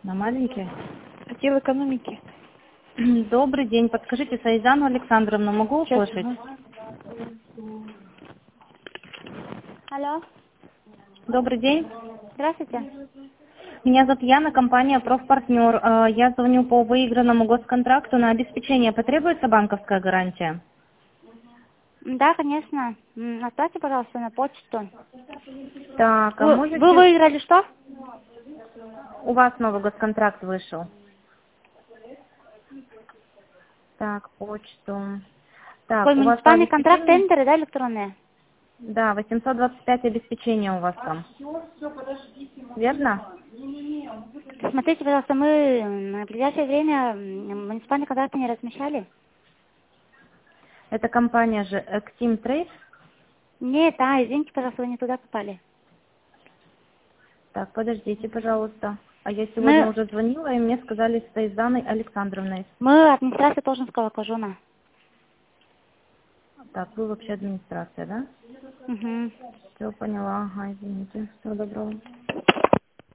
На маленький? Отдел экономики. Добрый день. Подскажите, Саизану Александровну могу Сейчас, услышать? Алло, Добрый день. здравствуйте. Меня зовут Яна, компания «Профпартнер». Я звоню по выигранному госконтракту на обеспечение. Потребуется банковская гарантия? Да, конечно. Оставьте, пожалуйста, на почту. Так, а Вы можете... выиграли что? У вас новый госконтракт вышел. Так, почту. Какой Так, у вас по муниципальный контракт, обеспечению? тендеры, да, электронные? Да, 825 обеспечения у вас там. Верно? Смотрите, пожалуйста, мы на ближайшее время муниципальный контракт не размещали. Это компания же Actim Trade. Нет, извините, пожалуйста, вы не туда попали. Так, подождите, пожалуйста. А я сегодня Мы, уже звонила, и мне сказали с Саизаной Александровной. мы администрация Долженского окружена. Так, вы вообще администрация, да? Угу. Все, поняла. Ага, извините. Всего доброго.